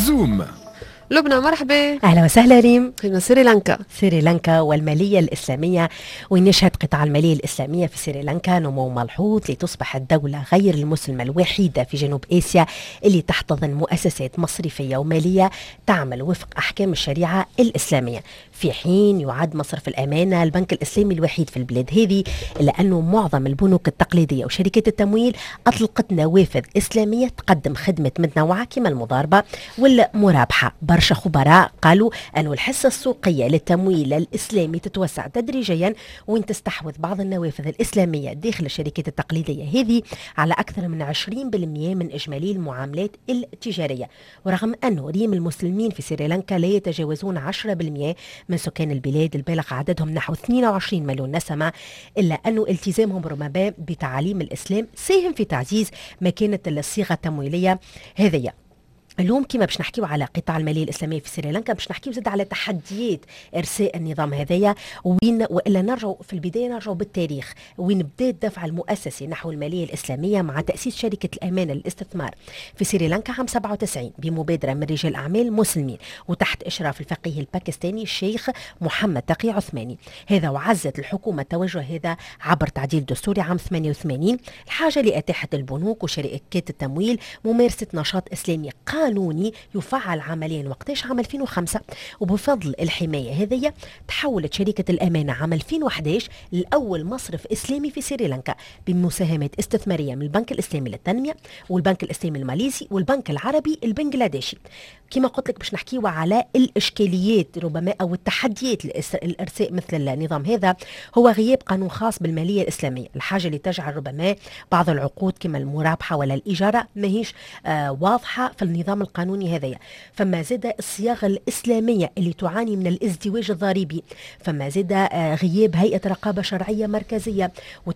زوم. لبنى مرحبا. أهلا وسهلا ريم. في سريلانكا. سريلانكا والمالية الإسلامية، وين يشهد قطاع المالية الإسلامية في سريلانكا نمو ملحوظ لتصبح الدولة غير المسلمة الوحيدة في جنوب آسيا اللي تحتضن مؤسسات مصرفية ومالية تعمل وفق أحكام الشريعة الإسلامية، في حين يعد مصرف الأمانة البنك الإسلامي الوحيد في البلاد هذه، إلا أنه معظم البنوك التقليدية وشركات التمويل أطلقت نوافذ إسلامية تقدم خدمة متنوعة كما المضاربة والمرابحة. برشا خبراء قالوا أن الحصة السوقية للتمويل الإسلامي تتوسع تدريجيا، وين تستحوذ بعض النوافذ الإسلامية داخل الشركات التقليدية هذه على أكثر من 20% من إجمالي المعاملات التجارية. ورغم أنه ريم المسلمين في سريلانكا لا يتجاوزون 10% من سكان البلاد البالغ عددهم نحو 22 مليون نسمة، إلا أنه التزامهم ربما بتعاليم الإسلام ساهم في تعزيز مكانة الصيغة التمويلية هذه. اليوم كما باش نحكيو على قطاع المالية الإسلامية في سريلانكا، باش نحكيو زاد على تحديات إرساء النظام هذايا، وين وإلا نرجعوا في البداية نرجعوا بالتاريخ وين بدا الدفع المؤسسي نحو المالية الإسلامية مع تأسيس شركة الأمانة للاستثمار في سريلانكا عام 97 بمبادرة من رجال أعمال مسلمين وتحت إشراف الفقيه الباكستاني الشيخ محمد تقي عثماني. هذا وعزت الحكومة التوجه هذا عبر تعديل دستوري عام 88 الحاجة لإتاحة البنوك وشركات التمويل ممارسة نشاط إسلامي قانوني يفعل عمليا وقتاش عام 2005. وبفضل الحماية هذه تحولت شركة الأمانة عام 2011 لأول مصرف إسلامي في سريلانكا بمساهمات استثمارية من البنك الإسلامي للتنمية والبنك الإسلامي الماليزي والبنك العربي البنغلاديشي. كما قلت لك باش نحكيو على الإشكاليات ربما أو التحديات الإرساء مثل النظام هذا، هو غياب قانون خاص بالمالية الإسلامية، الحاجة اللي تجعل ربما بعض العقود كما المرابحة ولا الإجارة ماهيش واضحة في النظام القانوني هذايا. فما زاد الصياغة الإسلامية اللي تعاني من الازدواج الضريبي، فما زاد غياب هيئة رقابة شرعية مركزية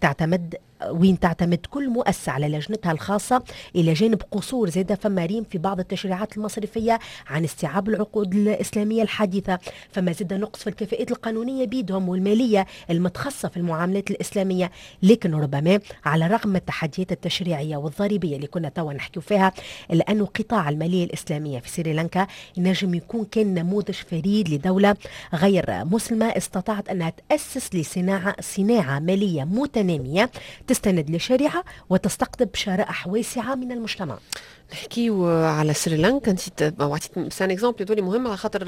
وين تعتمد كل مؤسسة على لجنتها الخاصة، إلى جانب قصور زادة فما ريم في بعض التشريعات المصرفية عن استيعاب العقود الإسلامية الحديثة. فما زاد نقص في الكفاءات القانونية بيدهم والمالية المتخصصة في المعاملات الإسلامية. لكن ربما على الرغم من التحديات التشريعية والضريبية اللي كنا توا نحكيو فيها، إلا أنه قطاع المالية الإسلامية في سريلانكا ينجم يكون كان نموذج فريد لدولة غير مسلمة استطاعت أنها تأسس لصناعة مالية متنامية تستند لشريعة وتستقطب شرائح واسعة من المجتمع. نحكيو على سريلانكا، نسيت وعطيت سان اكزامبل يدولي مهم على خاطر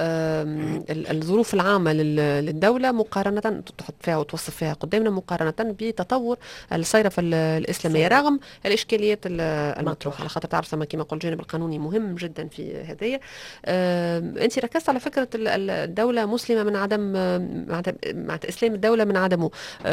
الظروف العامه للدوله مقارنه تحط فيها وتوصف فيها قدامنا مقارنه بتطور الصيرفه الاسلاميه رغم الاشكاليات المطروحه، على خاطر تعرف كما قلت الجانب القانوني مهم جدا في هذه. انت ركزت على فكره الدوله مسلمه من عدم مع اسلام الدوله من عدمه،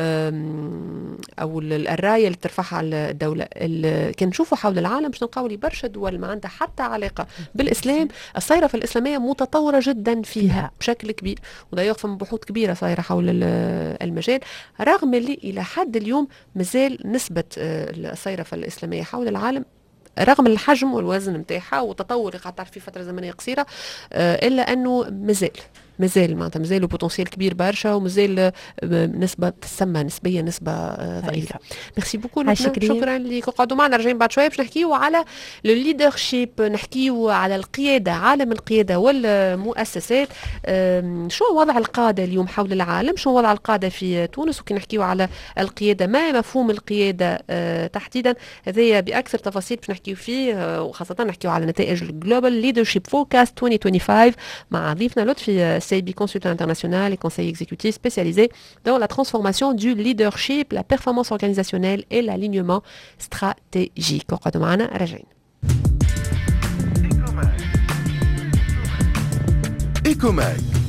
او الرايه اللي ترفعها الدوله. كان نشوفوا حول العالم باش نلقاو برشا دول ما عندها حتى علاقة بالإسلام الصيرفة الإسلامية متطورة جدا فيها بشكل كبير، وده يقفم بحوث كبيرة صايرة حول المجال، رغم اللي إلى حد اليوم مازال نسبة الصيرفة الإسلامية حول العالم رغم الحجم والوزن متاعها والتطور اللي قاعد تعرف في فترة زمنية قصيرة، إلا أنه مازال معناتها مازال بوتنسيال كبير برشا، ومازال نسبة تسمى نسبيا نسبة ضعيفة. ميرسي بوكو، شكرا لك. قعدوا معنا راجعين بعد شوية باش نحكيو على الليدرشيب، نحكيو على القيادة، عالم القيادة والمؤسسات. شو وضع القادة اليوم حول العالم، شو وضع القادة في تونس، وكي نحكيو على القيادة ما مفهوم القيادة تحديدا، هذه بأكثر تفاصيل باش نحكيو فيه، وخاصة نحكيو على نتائج الجلوبال ليدرشيب فوركاست 2025 مع ضيفنا لطفي CIB, consultant international et conseiller exécutif spécialisé dans la transformation du leadership, la performance organisationnelle et l'alignement stratégique. وقعدوا معنا راجعين. إيكوماك